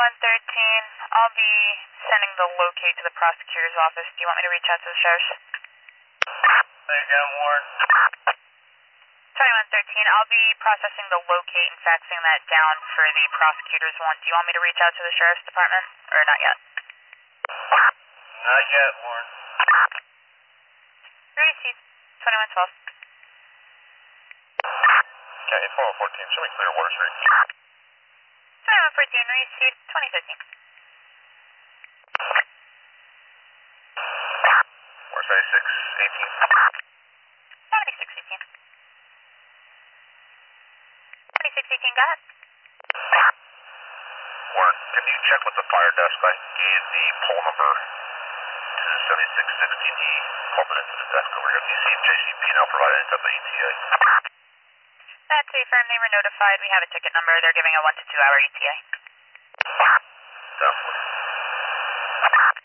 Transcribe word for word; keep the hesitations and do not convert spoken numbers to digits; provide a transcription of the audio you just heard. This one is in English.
twenty-one thirteen, I'll be sending the locate to the prosecutor's office. Do you want me to reach out to the sheriff's? There you go, Warren. twenty-one thirteen, I'll be processing the locate and faxing that down for the prosecutor's one. Do you want me to reach out to the sheriff's department, or not yet? Not yet, Warren. Receipt, twenty-one twelve. Okay, eight four fourteen, show me clear, Water Street. twenty-one fourteen, receipt, twenty fifteen. Water seventy-six eighteen. seventy-six eighteen. seventy-six eighteen, got it. Warren, can you check with the fire desk? I gave the poll number to seventy-six sixteen. He called it into the desk over here. Do you see if J C P now provided any type of E T A? That's a firm, they were notified. We have a ticket number. They're giving a one to two hour E T A. Definitely.